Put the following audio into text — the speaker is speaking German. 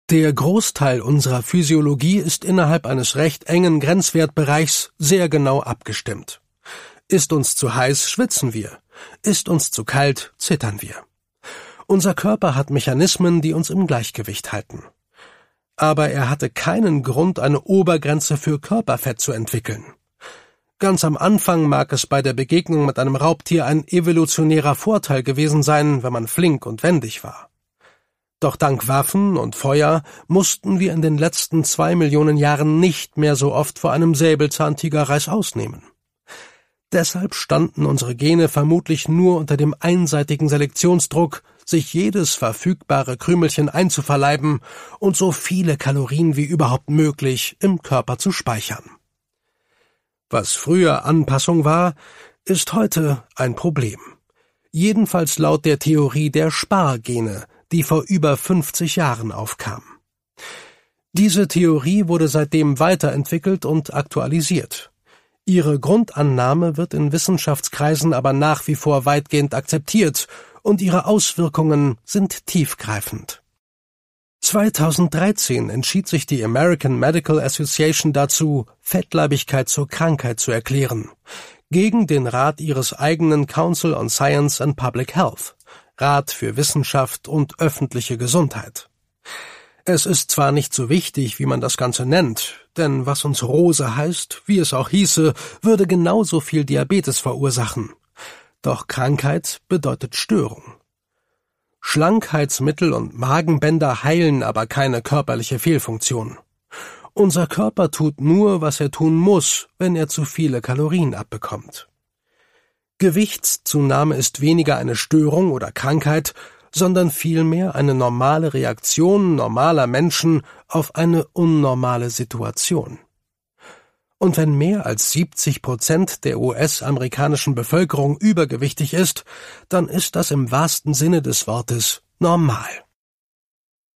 Der Großteil unserer Physiologie ist innerhalb eines recht engen Grenzwertbereichs sehr genau abgestimmt. Ist uns zu heiß, schwitzen wir. Ist uns zu kalt, zittern wir. Unser Körper hat Mechanismen, die uns im Gleichgewicht halten. Aber er hatte keinen Grund, eine Obergrenze für Körperfett zu entwickeln. Ganz am Anfang mag es bei der Begegnung mit einem Raubtier ein evolutionärer Vorteil gewesen sein, wenn man flink und wendig war. Doch dank Waffen und Feuer mussten wir in den letzten 2 Millionen Jahren nicht mehr so oft vor einem Säbelzahntiger reißaus nehmen. Deshalb standen unsere Gene vermutlich nur unter dem einseitigen Selektionsdruck, sich jedes verfügbare Krümelchen einzuverleiben und so viele Kalorien wie überhaupt möglich im Körper zu speichern. Was früher Anpassung war, ist heute ein Problem. Jedenfalls laut der Theorie der Spargene, die vor über 50 Jahren aufkam. Diese Theorie wurde seitdem weiterentwickelt und aktualisiert. Ihre Grundannahme wird in Wissenschaftskreisen aber nach wie vor weitgehend akzeptiert und ihre Auswirkungen sind tiefgreifend. 2013 entschied sich die American Medical Association dazu, Fettleibigkeit zur Krankheit zu erklären, gegen den Rat ihres eigenen Council on Science and Public Health, Rat für Wissenschaft und öffentliche Gesundheit. Es ist zwar nicht so wichtig, wie man das Ganze nennt, denn was uns Rose heißt, wie es auch hieße, würde genauso viel Diabetes verursachen. Doch Krankheit bedeutet Störung. Schlankheitsmittel und Magenbänder heilen aber keine körperliche Fehlfunktion. Unser Körper tut nur, was er tun muss, wenn er zu viele Kalorien abbekommt. Gewichtszunahme ist weniger eine Störung oder Krankheit, sondern vielmehr eine normale Reaktion normaler Menschen auf eine unnormale Situation. Und wenn mehr als 70% der US-amerikanischen Bevölkerung übergewichtig ist, dann ist das im wahrsten Sinne des Wortes normal.